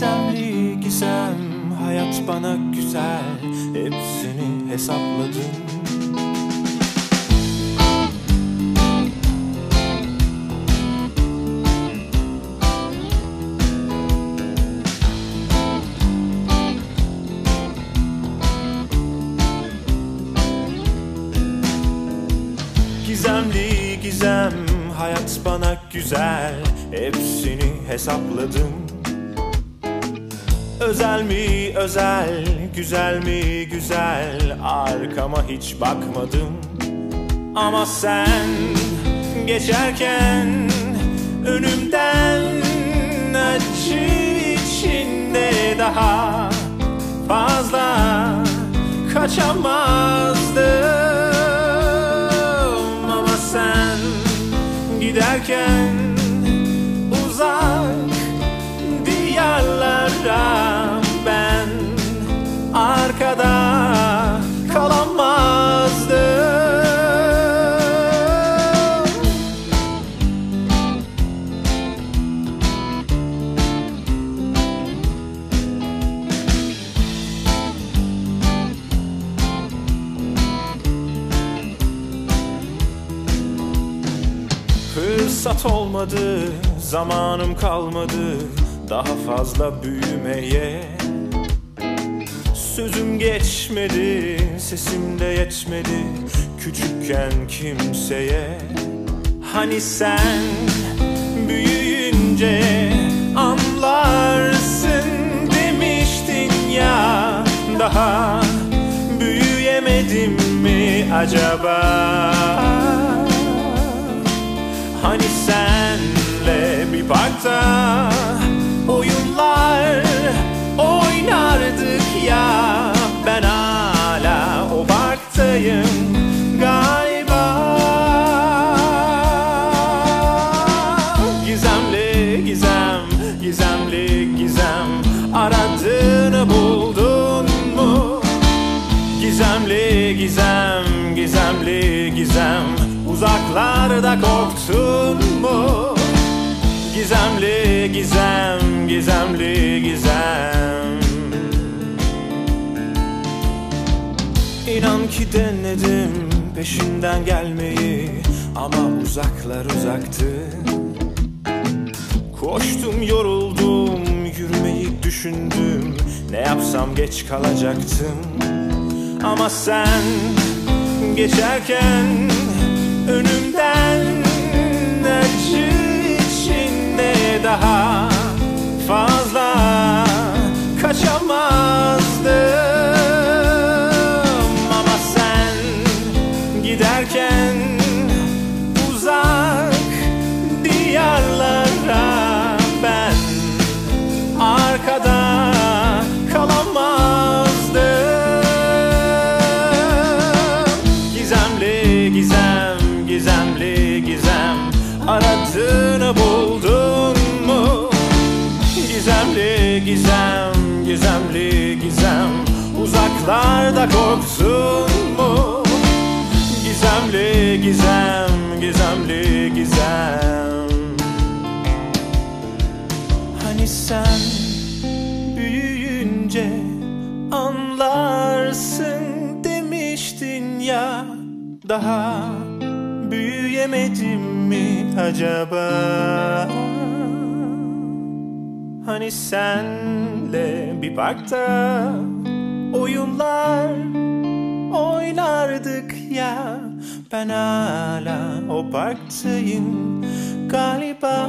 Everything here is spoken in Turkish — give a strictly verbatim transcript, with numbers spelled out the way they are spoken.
Gizemli gizem, hayat bana güzel, hepsini hesapladım. Gizemli gizem, hayat bana güzel, hepsini hesapladım. Özel mi özel, güzel mi güzel, arkama hiç bakmadım. Ama sen geçerken önümden, acı içinde daha fazla kaçamazdım. Ama sen giderken uzak diyarlara, ben arkada kalamazdım. Fırsat olmadı, zamanım kalmadı daha fazla büyümeye. Sözüm geçmedi, sesim de yetmedi küçükken kimseye. Hani sen büyüyünce anlarsın demiştin ya, daha büyüyemedim mi acaba? Hani senle bir parkta oyunlar oynardık ya, ben hala o parktayım galiba. Gizemli gizem, gizemli gizem, aradığını buldun mu? Gizemli gizem, gizemli gizem, uzaklarda korktun mu? Gizemli gizem, gizemli gizem. İnan ki denedim peşinden gelmeyi, ama uzaklar uzaktı. Koştum yoruldum, yürümeyi düşündüm, ne yapsam geç kalacaktım. Ama sen geçerken önümden, acı içinde daha fazla kaçamazdım. Ama sen giderken uzak diyarlara, ben arkada kalamazdım. Gizemli gizem, gizemli gizem, aradığını buldun mu? Gizemli gizem, gizemli gizem, uzaklarda korktun mu? Gizemli gizem, gizemli gizem. Hani sen büyüyünce anlarsın demiştin ya, daha büyüyemedim mi acaba? Hani senle bir parkta oyunlar oynardık ya, ben hala o parktayım galiba.